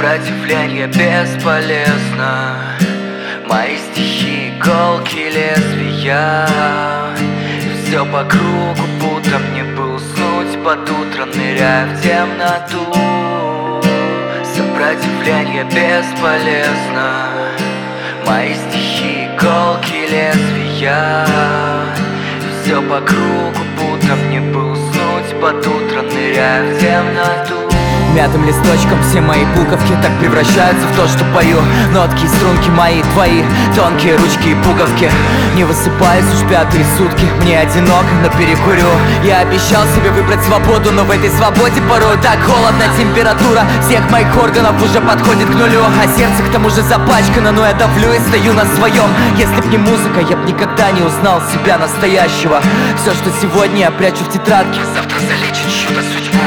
Сопротивление бесполезно. Мои стихи иголки лезвия. И все по кругу, будто мне бы уснуть под утро, ныряя в темноту. Сопротивление бесполезно. Мои стихи иголки лезвия. И все по кругу, будто мне бы уснуть под утро, ныряя в темноту. Мятым листочком все мои буковки так превращаются в то, что пою. Нотки и струнки мои, твои, тонкие ручки и пуговки. Не высыпаюсь уж пятые сутки, мне одиноко, но перекурю. Я обещал себе выбрать свободу, но в этой свободе порой так холодно. Температура всех моих органов уже подходит к нулю, а сердце к тому же запачкано, но я давлю и стою на своем. Если б не музыка, я б никогда не узнал себя настоящего. Все, что сегодня я прячу в тетрадке, завтра залечит чудо судьбы.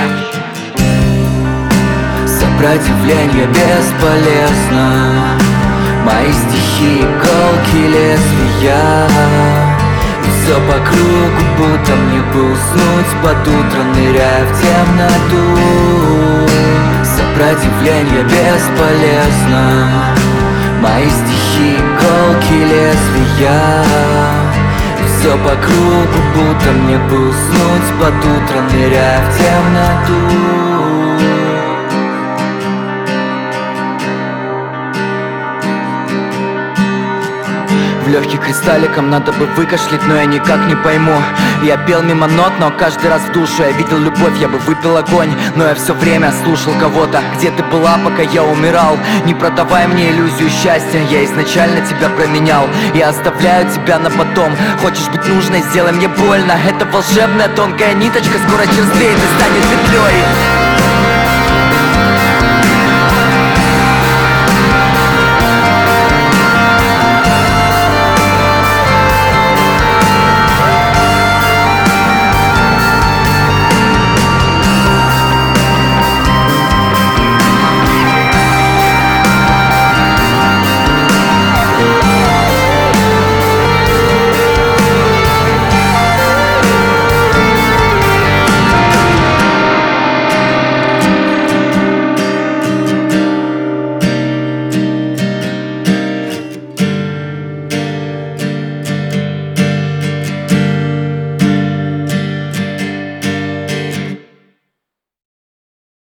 Сопротивление бесполезно. Мои стихи иголки лезвия. И все по кругу, будто мне бы уснуть под утро, ныряя в темноту. Сопротивление бесполезно. Мои стихи иголки лезвия. И все по кругу, будто мне бы уснуть под утро, ныряя в темноту. В легких кристалликом надо бы выкашлять, но я никак не пойму. Я пел мимо нот, но каждый раз в душу я видел любовь, я бы выпил огонь, но я все время слушал кого-то. Где ты была, пока я умирал? Не продавай мне иллюзию счастья, я изначально тебя променял. Я оставляю тебя на потом. Хочешь быть нужной, сделай мне больно. Это волшебная тонкая ниточка, скоро черствеет и станет петлей.